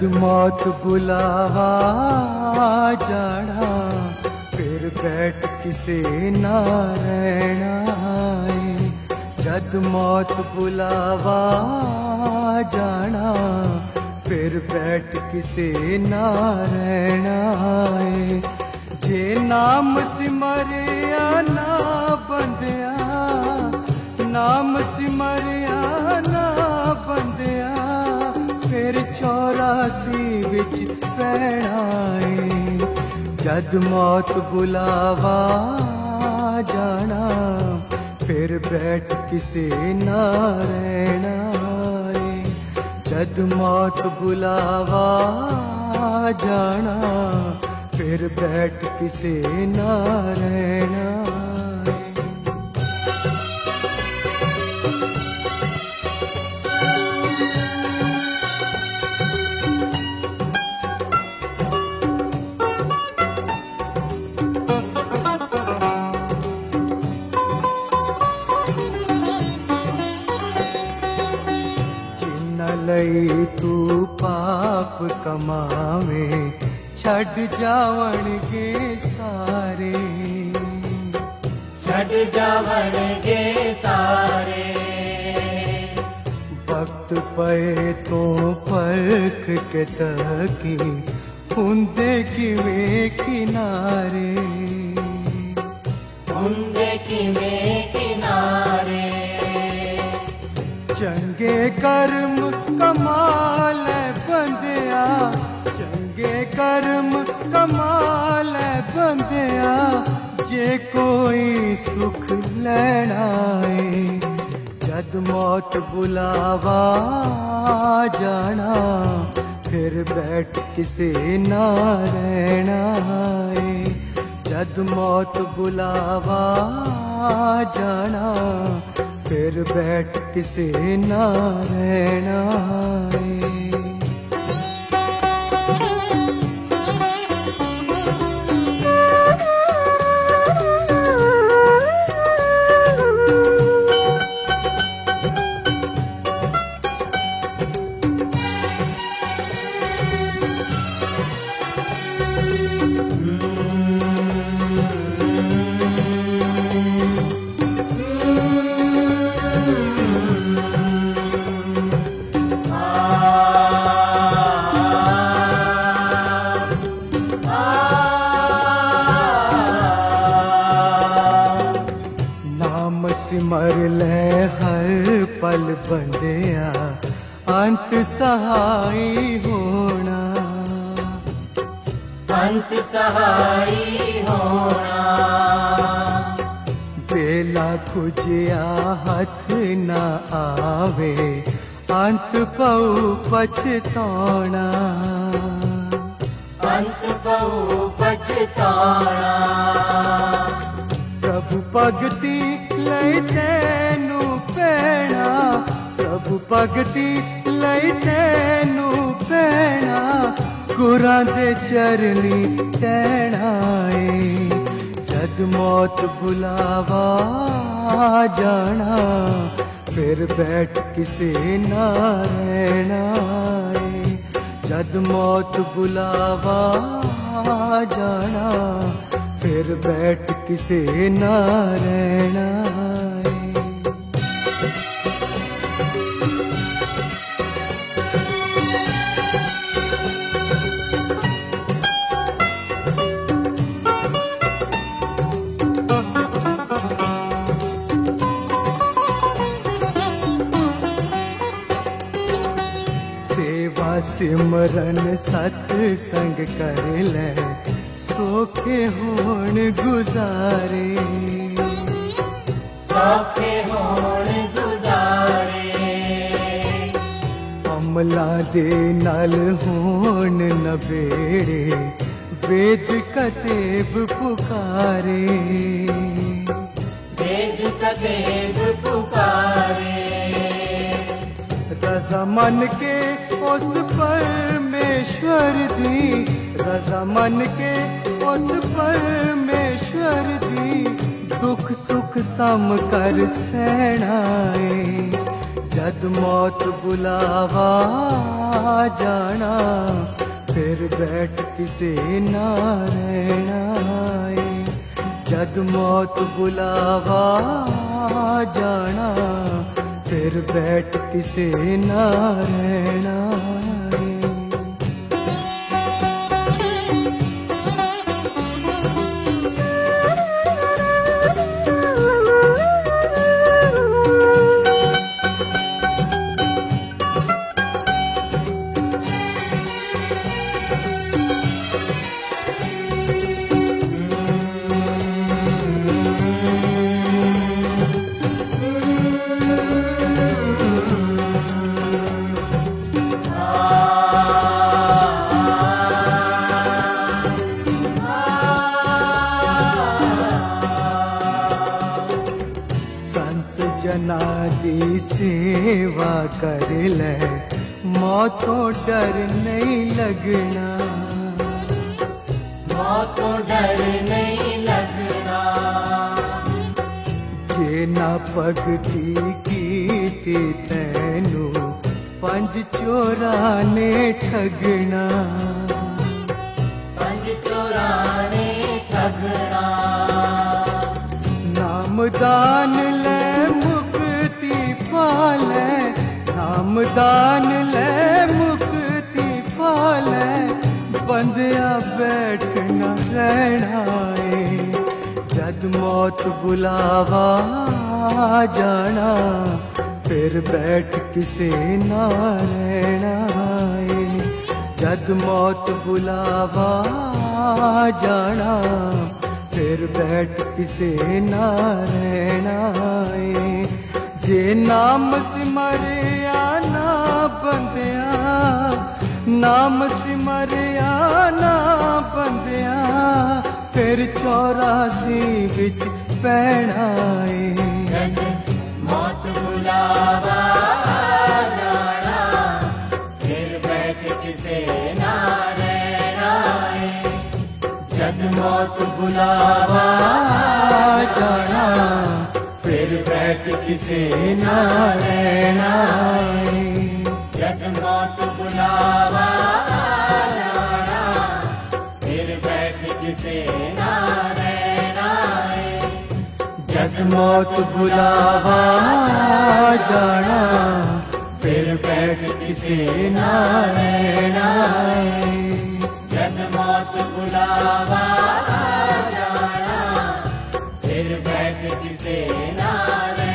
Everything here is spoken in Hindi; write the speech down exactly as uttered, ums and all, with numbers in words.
मौत बुलावा जाना, फिर बैठ किसे ना रहना है। जद मौत बुलावा जाना, फिर बैठ किसे ना रहना है। जे नाम सिमरिया ना बंदिया, नाम सिमरिया ना बंदिया, फिर चौरासी विच पैना है। जद मौत बुलावा जाना, फिर बैठ किसे ना रहना है। जद मौत बुलावा जाना, फिर बैठ किसे ना रहना है। लई तू पाप कमावे, छड़ जावण के सारे, छड़ जावण के सारे। वक्त पे तो परख के तकी, हुंदे किवें किनारे, हुंदे किवें किनारे। चंगे कर्म कमाल बंदिया, चंगे कर्म कमाल बंदिया, जे कोई सुख लेना है। जद मौत बुलावा जाना, फिर बैठ किसे ना रहना है। जद मौत बुलावा जाना, फिर बैठ किसे ना रहना है। सिमर ले हर पल बंदिया, अंत सहाई होना, अंत सहाई होना। वेला कुजिया हथ न आवे, अंत पऊ पछताना, अंत पऊ पछताना। प्रभु भगति लई तैनू पैना, प्रभु भगति लई तैनू पैना, गुरां दे चरनी टहना है। जद मौत बुलावा जाना, फिर बैठ किसे ना रहना है। जद मौत बुलावा जाना, फिर बैठ किसे ना रहना है। सेवा सिमरन सत्संग कर ले, सौखे होण गुजारे, सौखे होण गुजारे। अमला दे नल होण नबेड़े, वेद कतेब पुकारे, वेद कतेब पुकारे। रजा मन के उस परमेश्वर दी, रजा मन के उस परमेश्वर दी, दुख सुख सम कर सहना है। जद मौत बुलावा जाना, फिर बैठ किसे ना रहना है। जद मौत बुलावा जाना, फिर बैठ किसे ना रहना है। जना दी सेवा कर ले, मौतों डर नहीं लगना, मौतों डर नहीं लगना। जे ना भगती कीती तैनू, पंज चोरा ने ठगना, पंज चोरा ने ठगना। नामदान ले पाले, नामदान ले मुक्ति पाले, बंदिया बैठना रहना है। जद मौत बुलावा जाना, फिर बैठ किसे ना रहना है। जद मौत बुलावा जाना, फिर बैठ किसे ना रहना है। जे नाम सिमरिया ना बंदिया, नाम सिमरिया ना बंदिया, फिर चौरासी विच पैना है। जद मौत बुलावा जाना, फिर बैठ किसे ना रहना है। जद मौत बुलावा जाना, फिर बैठ किसे ना रहना है। जद मौत बुलावा जाना, फिर बैठ किसे ना रहना है। जद मौत बुलावा जाना, फिर बैठ किसे ना रहना है। जद मौत बुलावा जाना, फिर बैठ किसे ना रहना।